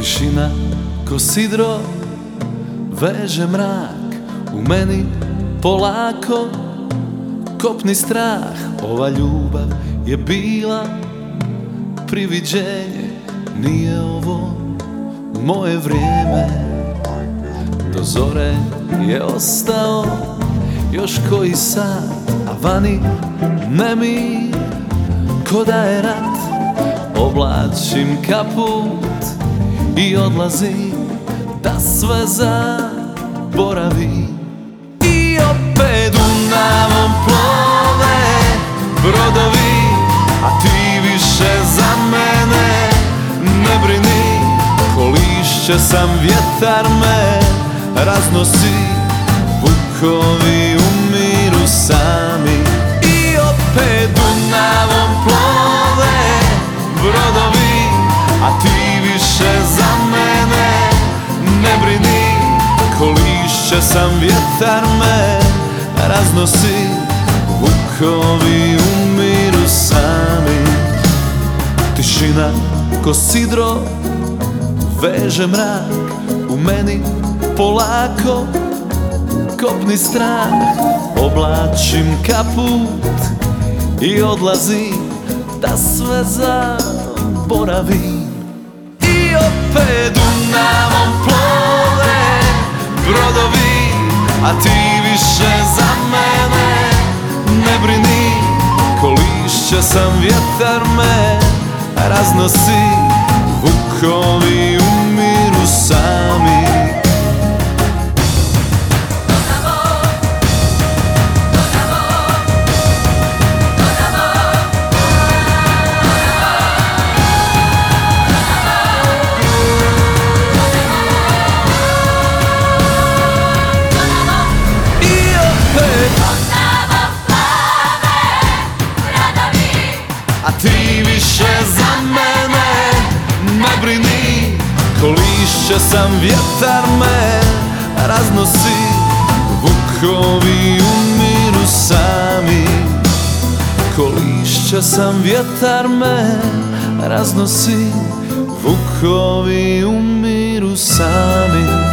Tišina ko sidro veže mrak, u meni polako kopni strah. Ova ljubav je bila priviđenje, nije ovo moje vrijeme. Do zore je ostao još koji sat, a vani nemir ko da je rat. Oblačim kaput i odlazim da sve zaboravim. I opet Dunavom plove brodovi, a ti više za mene ne brini. Ko lišće sam, vjetar me raznosi, vukovi umiru sami. I opet Dunavom plove brodovi, a ti više za mene ne brini. Ko lišće sam, vjetar me raznosi, vukovi umiru sami. Tišina ko sidro veže mrak, u meni polako kopni strah. Oblačim kaput i odlazim da sve zaboravim. I opet Dunavom plove brodovi, a ti više za mene ne brini. Ko lišće sam, vjetar me raznosi, vukovi umiru sami. A ti više za mene ne brini. Ko lišće sam, vjetar me raznosi, vukovi umiru sami. Ko lišće sam, vjetar me raznosi, vukovi umiru sami.